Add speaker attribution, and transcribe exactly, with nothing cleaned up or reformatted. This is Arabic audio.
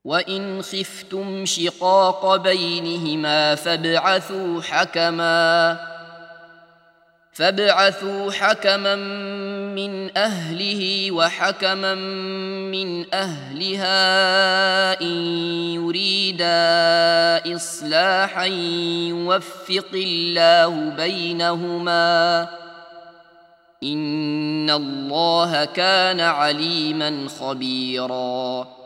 Speaker 1: وإن خفتم شقاق بينهما فابعثوا حكما فابعثوا حكما من أهله وحكما من أهلها إن يريدا إصلاحا يوفق الله بينهما إن الله كان عليما خبيرا.